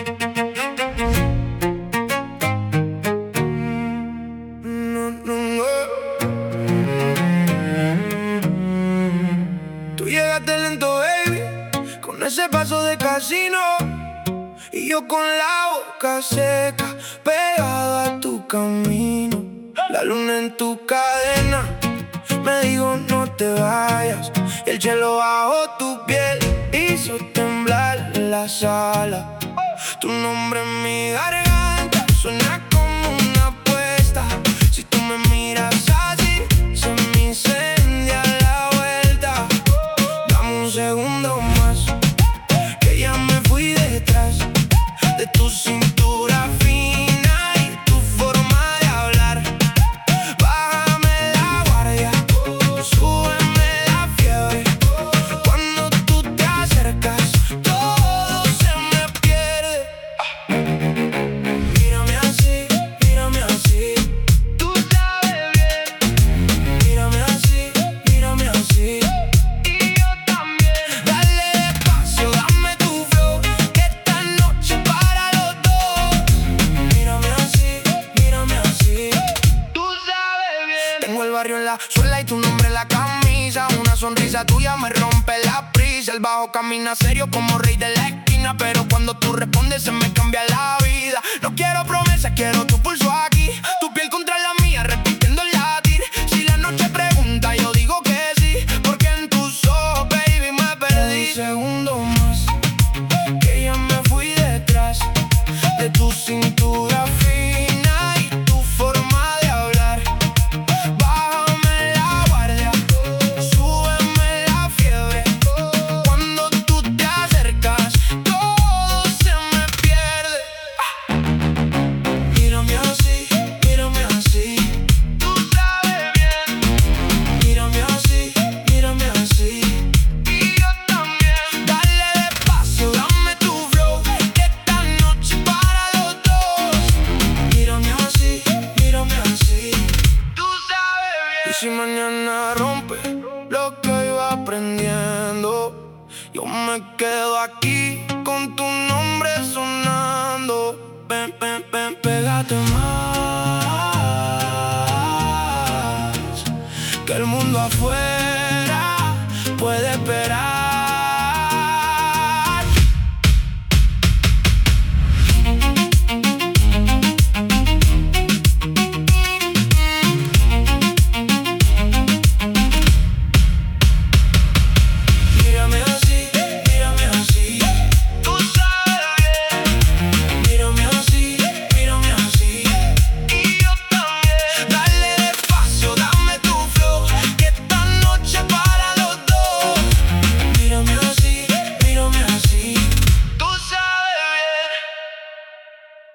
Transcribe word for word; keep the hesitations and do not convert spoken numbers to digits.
No, no, no. Tú llegaste lento, baby, con ese paso de casino, y yo con la boca seca, pegado a tu camino. La luna en tu cadena me dijo no te vayas, y el cielo bajo tu piel hizo temblar la sala. Tu nombre en mi garganta suena como una apuesta. Si tú me miras así, se me incendia la vuelta. Dame un segundo más, que ya me fui detrás de tu cintura fina y tu forma de hablar. Bájame la guardia, súbeme la fiebre. Cuando tú te acercas, todo se me pierde. Mírame así, mírame así, tú sabes bien. Mírame así, mírame así, y yo también. Dale despacio, dame tu flow, que esta noche para los dos. Mírame así, mírame así, tú sabes bien. Tengo el barrio en la suela y tu nombre en la camisa. Una sonrisa tuya me rompe la prisa. El bajo camina serio como rey de la esquina, pero cuando tú respondes se me cambia la vida. No quiero promesas, quiero tu pulso aquí, tu piel contra la mía, repitiendo el latir. Si la noche pregunta, yo digo que sí, porque en tus ojos, baby, me perdí. Un segundo más, que ya me fui detrás de tu cintura fina y tu forma de hablar. Bájame la guardia, súbeme la fiebre. Cuando tú te acercas, todo se me pierde. Mírame así, mírame así, tú sabes bien. Mírame así, mírame así, y yo también. Dale despacio, dame tu flow, que esta noche para los dos. Mírame así, mírame así, tú sabes bien. Y si mañana rompe lo que iba aprendiendo, yo me quedo aquí con tu